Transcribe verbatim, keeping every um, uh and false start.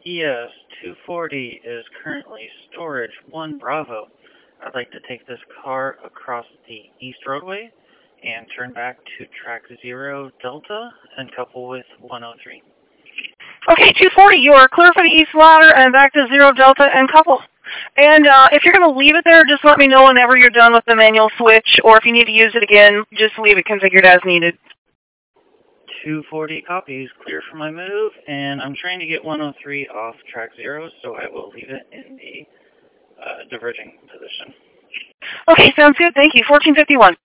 Yes, two forty is currently storage one Bravo. I'd like to take this car across the East Roadway and turn back to track zero Delta and couple with one oh three. Okay, two forty, you are clear for the East Ladder and back to zero Delta and couple. And uh, if you're going to leave it there, just let me know whenever you're done with the manual switch, or if you need to use it again, just leave it configured as needed. two forty copies, clear for my move, and I'm trying to get one oh three off track zero, so I will leave it in the uh, diverging position. Okay, sounds good. Thank you. fourteen fifty-one.